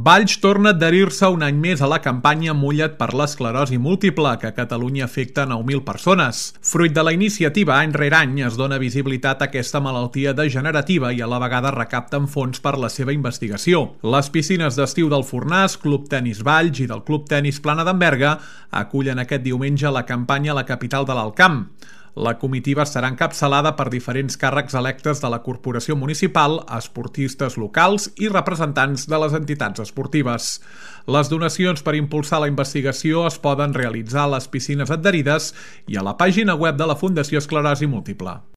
Valls torna a adherir-se un any més a la campanya Mulla't per l'esclerosi múltiple, que a Catalunya afecta 9.000 persones. Fruit de la iniciativa, any rere any es dona visibilitat a aquesta malaltia degenerativa i a la vegada recapten fons per la seva investigació. Les piscines d'estiu del Fornàs, Club Tenis Valls i del Club Tenis Plana d'en Berga acullen aquest diumenge la campanya a la capital de l'Alt Camp. La comitiva serà encapçalada per diferents càrrecs electes de la corporació municipal, esportistes locals i representants de les entitats esportives. Les donacions per impulsar la investigació es poden realitzar a les piscines adherides i a la pàgina web de la Fundació Esclerosi Múltiple.